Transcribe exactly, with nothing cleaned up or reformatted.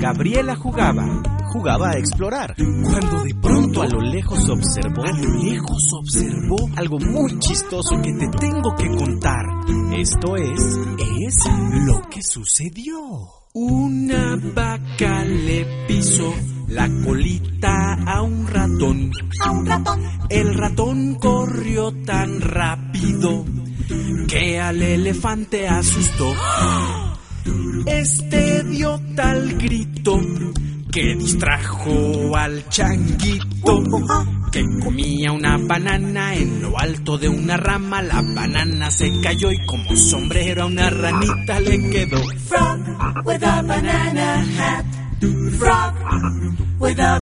Gabriela jugaba, jugaba a explorar, cuando de pronto a lo lejos observó, a lo lejos observó algo muy chistoso que te tengo que contar. Esto es, es lo que sucedió. Una vaca le pisó la colita a un ratón. A un ratón. El ratón corrió tan rápido que al elefante asustó. Este dio tal grito que distrajo al changuito, que comía una banana en lo alto de una rama. La banana se cayó y como sombrero a una ranita le quedó. Frog with a banana hat. Frog with a